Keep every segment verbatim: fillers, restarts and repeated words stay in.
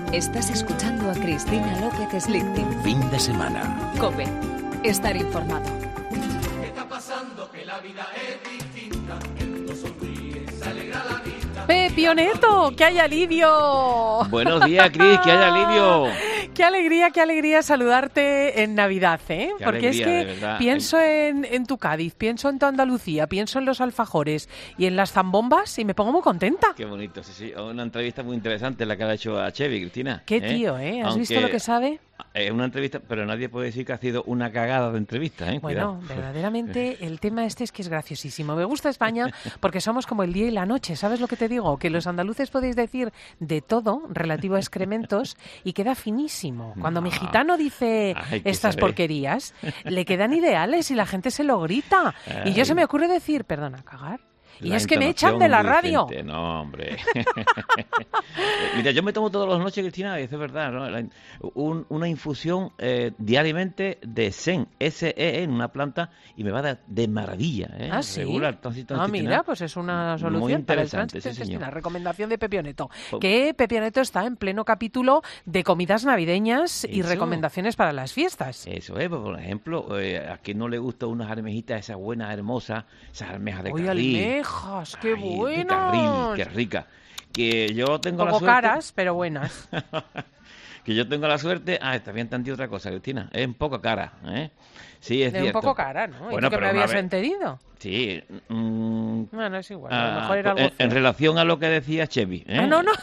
Estás escuchando a Cristina López Slichting. Fin de semana. COPE. Estar informado. ¿Qué está pasando? Que la vida es distinta. El mundo sonríe, se alegra la vista. ¡Pepioneto! ¡Que hay alivio! Buenos días, Cris, que haya alivio. Qué alegría, qué alegría saludarte en Navidad, ¿eh? Qué Porque alegría, es de que verdad. pienso en, en tu Cádiz, pienso en tu Andalucía, pienso en los alfajores y en las zambombas y me pongo muy contenta. Qué bonito, sí, sí. Una entrevista muy interesante la que ha hecho a Chevy, Cristina. Qué tío, ¿eh? ¿Has Aunque visto lo que sabe? Es una entrevista, pero nadie puede decir que ha sido una cagada de entrevista, ¿eh? Bueno, Cuidado. verdaderamente el tema este es que es graciosísimo. Me gusta España porque somos como el día y la noche. ¿Sabes lo que te digo? Que los andaluces podéis decir de todo relativo a excrementos y queda finísimo. Cuando mi gitano dice Ay, que estas sabe. porquerías, le quedan ideales y la gente se lo grita. Y yo Ay. se me ocurre decir, perdona, cagar. Y La es que me entonación echan de la muy radio. decente. No, hombre. Mira, yo me tomo todas las noches, Cristina, y eso es verdad, ¿no? La- un- una infusión eh, diariamente de Zen, S E en una planta, y me va de, de maravilla, ¿eh? Ah, sí. Regular, tránsito Ah, intestinal. mira, pues es una Muy solución para el interesante, tránsito sí, señor. intestinal. Recomendación de Pepioneto. Po- Que Pepioneto está en pleno capítulo de comidas navideñas y Eso. recomendaciones para las fiestas. Eso es, pues, por ejemplo, eh, a quien no le gusta unas almejitas, esas buenas, hermosas, esas almejas de ¡Uy, carril. almejas! ¡Qué Ay, de buenas! carril, qué rica. Que yo tengo Un la poco suerte... caras, pero buenas. que yo tengo la suerte... Ah, está bien entendido otra cosa, Cristina. Es un poco cara, ¿eh? Sí, es De un cierto. poco cara, ¿no? ¿Y Bueno, tú que pero me una habías vez- entendido? Sí. mm, Bueno, es igual. A lo ah, mejor era algo en, en feo. relación a lo que decía Chevy. ¿eh? Ah, no, no.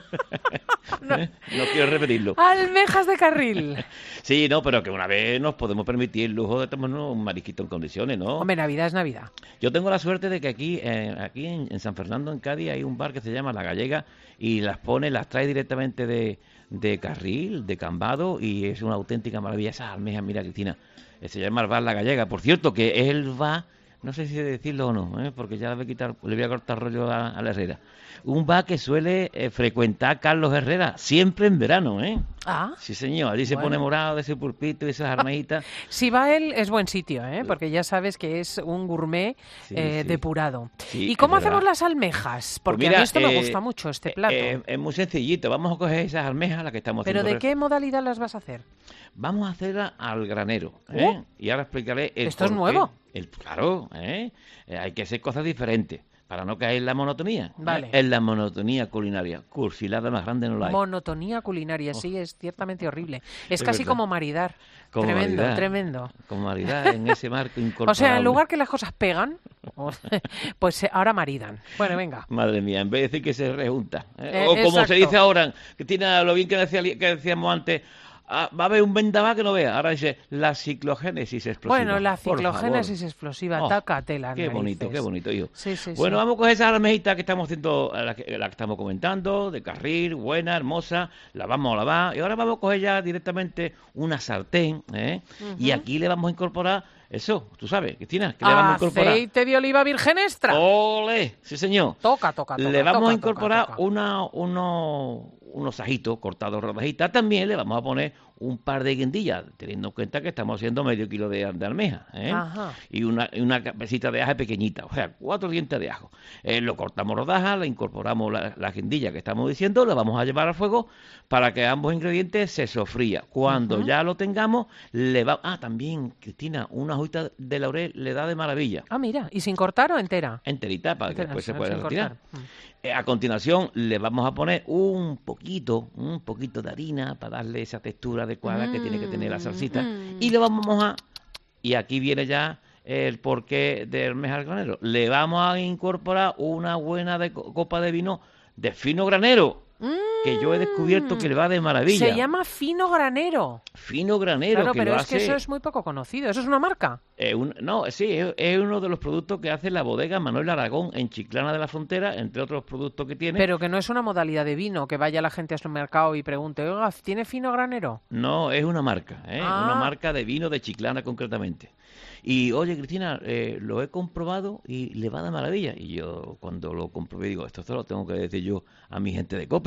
No. ¿Eh? No quiero repetirlo. Almejas de carril. Sí, no, pero que una vez nos podemos permitir el lujo de tomarnos un marisquito en condiciones, ¿no? Hombre, Navidad es Navidad. Yo tengo la suerte de que aquí, eh, aquí en, en San Fernando, en Cádiz, hay un bar que se llama La Gallega y las pone, las trae directamente de, de Carril, de Cambado, y es una auténtica maravilla. Esas almejas, mira, Cristina, eh, se llama el bar La Gallega. Por cierto, que es el bar, no sé si decirlo o no, ¿eh? porque ya le voy a, quitar, le voy a cortar rollo a, a la Herrera. Un bar que suele eh, frecuentar Carlos Herrera, siempre en verano, ¿eh? Ah, Sí, señor, allí se Bueno. pone morado de ese pulpito y esas almejitas. si va él, es buen sitio, ¿eh? Porque ya sabes que es un gourmet Sí, eh, sí. depurado. Sí, ¿Y cómo es hacemos verdad. las almejas? Porque Pues a mira, mí esto me eh, gusta mucho, este plato. Eh, es muy sencillito. Vamos a coger esas almejas, las que estamos ¿Pero haciendo. de qué modalidad las vas a hacer? Vamos a hacerla al granero. ¿eh? Oh. Y ahora explicaré el ¿Esto es por qué. nuevo? El, claro, ¿eh? Eh, hay que hacer cosas diferentes para no caer en la monotonía. ¿eh? Vale. En la monotonía culinaria. Cursilada más grande no la hay. Monotonía culinaria, sí, es ciertamente horrible. Es, Es casi verdad. como maridar. Como tremendo, maridar. tremendo. Con maridad en ese marco incorporable. O sea, en lugar que las cosas pegan, o- pues eh, ahora maridan. Bueno, venga. Madre mía, en vez de decir que se rejunta. ¿eh? Eh, o como exacto. se dice ahora, que tiene lo bien que, decía, que decíamos antes, ah, va a haber un vendaval que no vea. Ahora dice la ciclogénesis explosiva. Bueno, la Por ciclogénesis favor. explosiva, Oh, tácatela. Qué bonito, qué bonito, hijo. Sí, sí, Bueno, sí. vamos a coger esa almejita que estamos haciendo, la que, la que estamos comentando, de carril, buena, hermosa, la vamos a lavar. Y ahora vamos a coger ya directamente una sartén, ¿eh? Y aquí le vamos a incorporar eso, tú sabes, Cristina, que le vamos a incorporar. Aceite de oliva virgen extra. ¡Ole! Sí, señor. Toca, toca, toca. Le vamos toca, a incorporar toca, toca. Una, uno- unos ajitos cortados rodajitas. También le vamos a poner un par de guindillas, teniendo en cuenta que estamos haciendo medio kilo de, de almeja. ¿eh? Ajá. Y una, y una cabecita de ajo pequeñita, o sea, cuatro dientes de ajo. Eh, lo cortamos rodajas, le incorporamos la, la guindilla que estamos diciendo, la vamos a llevar al fuego para que ambos ingredientes se sofrían. Cuando ya lo tengamos, le va... Ah, también, Cristina, una hojita de laurel le da de maravilla. Ah, mira, ¿y sin cortar o entera? Enterita para que Entera, después se sin pueda retirar. cortar. Mm. Eh, a continuación le vamos a poner un poquito, un poquito de harina para darle esa textura adecuada que tiene que tener la salsita. Mm. Y le vamos a mojar. Y aquí viene ya el porqué del almeja al granero. Le vamos a incorporar una buena de co- copa de vino de fino granero, que yo he descubierto que le va de maravilla. Se llama fino granero. Fino granero, Claro, que pero lo es hace... que eso es muy poco conocido. ¿Eso es una marca? Eh, un- no, sí, es, es uno de los productos que hace la bodega Manuel Aragón en Chiclana de la Frontera, entre otros productos que tiene. Pero que no es una modalidad de vino, que vaya la gente a su mercado y pregunte, oiga, ¿tiene fino granero? No, es una marca, ¿eh? Ah. Una marca de vino de Chiclana concretamente. Y oye, Cristina, eh, lo he comprobado y le va de maravilla. Y yo cuando lo comprobé digo, esto se lo tengo que decir yo a mi gente de COPE, ¿eh?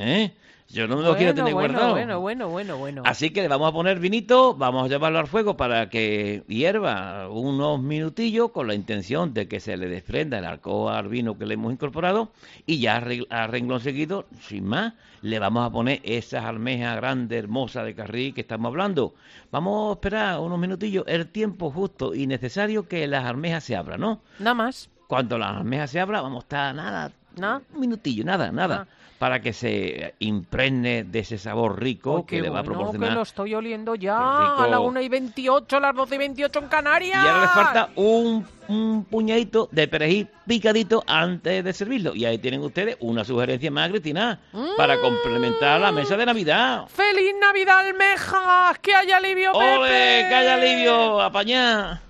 ¿eh? Yo no me lo bueno, quiero tener bueno, guardado. Bueno, bueno, bueno, bueno. Así que le vamos a poner vinito, vamos a llevarlo al fuego para que hierva unos minutillos con la intención de que se le desprenda el alcohol al vino que le hemos incorporado y ya a renglón seguido, sin más, le vamos a poner esas almejas grandes, hermosas de Carril que estamos hablando. Vamos a esperar unos minutillos, el tiempo justo y necesario que las almejas se abran, ¿no? Nada más. Cuando las almejas se abran, vamos a estar nada, ¿No? un minutillo, nada, nada. Ah. Para que se impregne de ese sabor rico Oh, que qué le va a bueno, proporcionar. que lo estoy oliendo ya. Qué rico. A la una y veintiocho, a las doce y veintiocho en Canarias. Y ahora le falta un, un puñadito de perejil picadito antes de servirlo. Y ahí tienen ustedes una sugerencia más, Cristina, Mm. para complementar la mesa de Navidad. ¡Feliz Navidad, almejas! ¡Que haya alivio, Pepe! ¡Ole! ¡Que haya alivio! ¡Apañá!